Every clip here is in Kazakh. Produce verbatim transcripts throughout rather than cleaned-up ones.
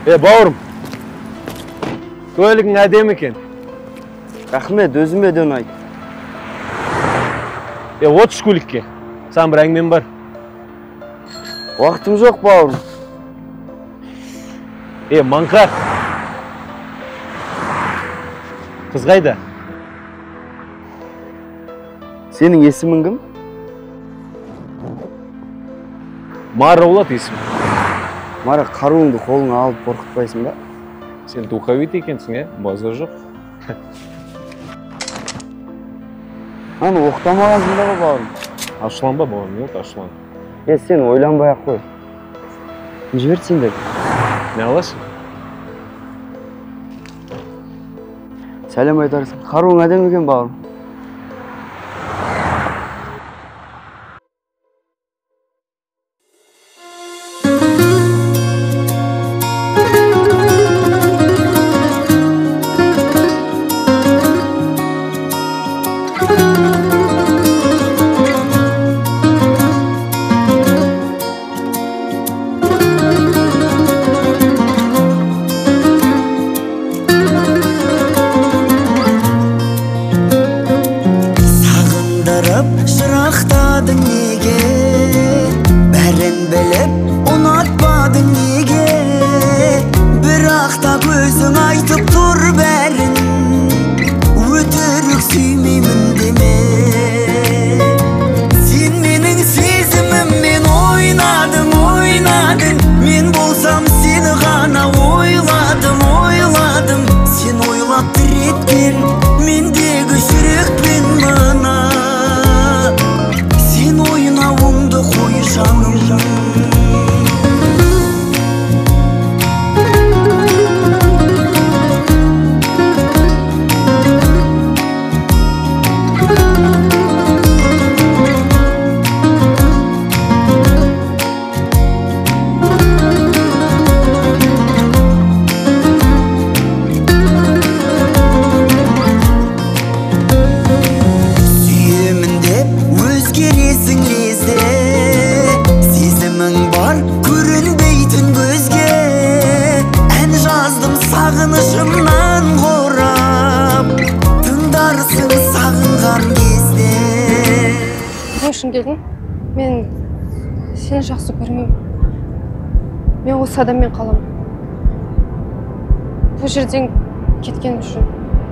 Е, бауырым. Көйлегің әдемі екен. Рахмет, өзіме де ұнайды. Е, отыз көйлекке. Саған бір әңгімем бар. Уақытым жоқ, бауырым. Е, маңқар. Қыз қайда? Сенің есімің кім? Мара болады есім. Мара, қаруыңды қолыңа алып қорқытпайсың ба? Сен духовит екенсің, е? Базар жоқ. Аны оқтамағансың ба, бауырым? Ашуланба, бауырым, не болды, ашулан. Е, сен ойланбай-ақ қой. Жіберсеңдер. Не аласың? Сәлем айтарсың. Қаруың әдемі екен, бауырым. Шырақтадың неге, бәрін біліп ұнатпадың неге, бірақ та көзің айтып тұр бәрін, өтірік сүймеймін деме. Сен менің сезіміммен ойнадың, ойнадың, мен болсам сені ғана ойладым, ойладым. Сен ойлап тіреткен мендегі жүрекпен мына, ойнауыңды қой жаным. Сүйемін деп өзгересің лезде, сезімің бар көрінбейтін көзге. Ән жаздым сағынышымнан қорап, тыңдарсың сағынған кезде. Не үшін келдің? Мен сені жақсы көрмеймін. Мен осы адаммен қаламын. Бұл жерден кеткен үшін.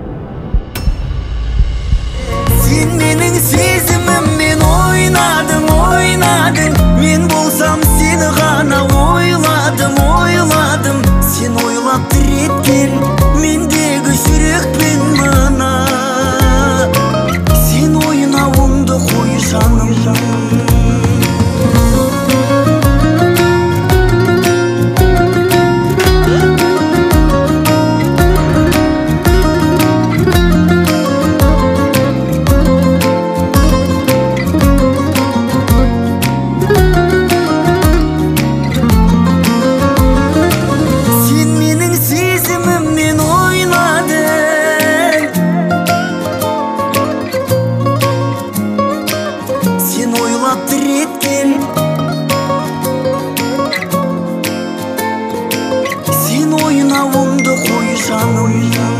Сен менің сезіміммен ойнадың, ойнадың, мен болсам сені ғана ойладым, ойладым. Сен ойлап тіреткен мендегі жүрекпен мына, сен ойнауыңды қой жаным. Сен ойнауыңды қой жаным.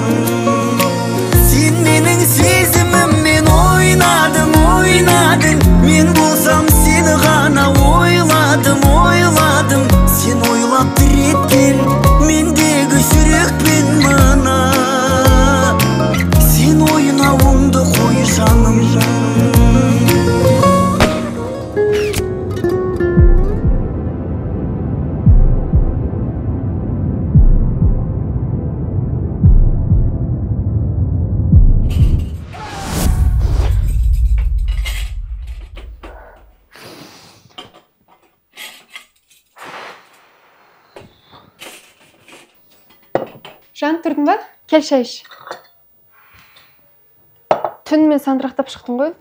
Сен менің сезіміммен ойнадың, ойнадың, мен болсам сені ғана ойладым, ойладым. Сен ойлап тіреткен мендегі жүрекпен мына, сен ойнауыңды қой жаным. Жан, тұрдың ба? Кел шай іш. Түн мен сандырақтап шықтың ғой.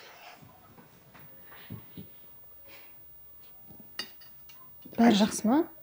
Бәрі жақсы ма?